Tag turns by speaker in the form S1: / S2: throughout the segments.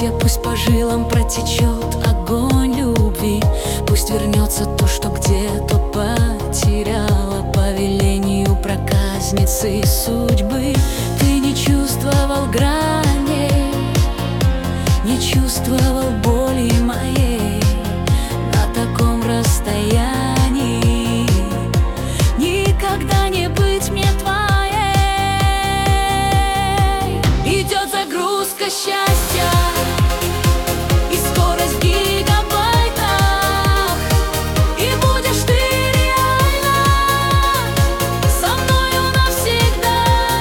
S1: счастья, пусть по жилам протечет огонь любви. Пусть вернется то, что где-то потеряла по велению проказницы судьбы. Ты не чувствовал граней, не чувствовал боли моей на таком расстоянии. Никогда не быть мне твоей. Идет загрузка счастья и скорость в гигабайтах, и будешь ты реально со мною навсегда.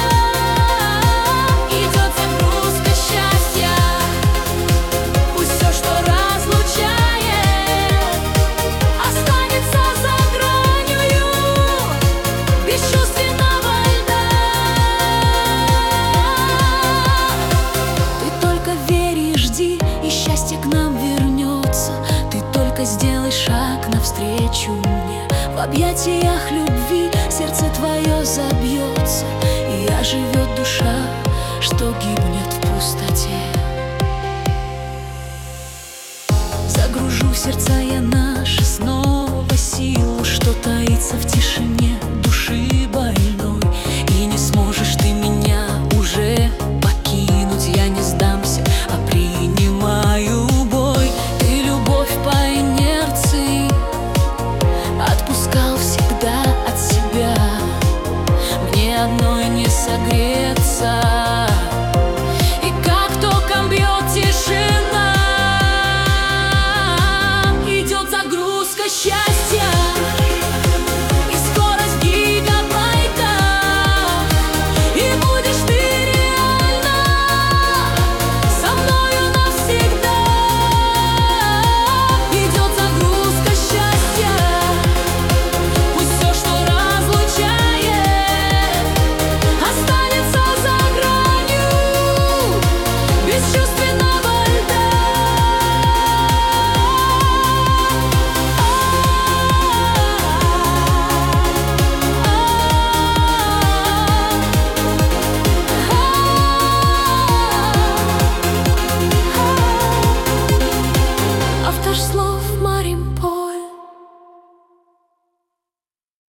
S1: Идет загрузка счастья, пусть все, что разлучает, останется за гранью бесчувственного льда. Ты только верь и жди, и счастье к нам вернется. Ты только сделай шаг навстречу мне. В объятиях любви сердце твое забьется, и оживет душа, что гибнет в пустоте. Загружу в сердца я наши снова силу, что таится в тишине души больной. И не сможешь ты меня уже покинуть. Я не сдамся, а принимаю бой. Ты любовь по инерции отпускал всегда от себя. Мне одной не согреться.